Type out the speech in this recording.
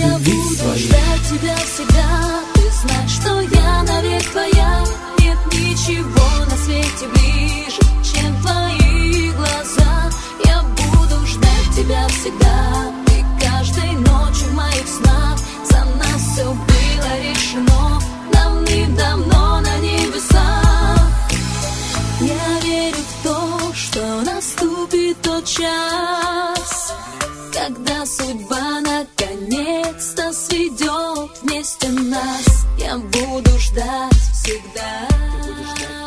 любви твоей. Ждать тебя всегда, ты знаешь, что я навек твоя. Нет ничего на свете ближе, чем твои глаза. Я буду ждать тебя всегда, и каждой ночью в моих снах. За нас все было решено давным-давно на небесах. Я верю в то, что наступит тот час, когда судьба наконец-то сведет вместе нас. Я буду ждать всегда. Ты будешь ждать.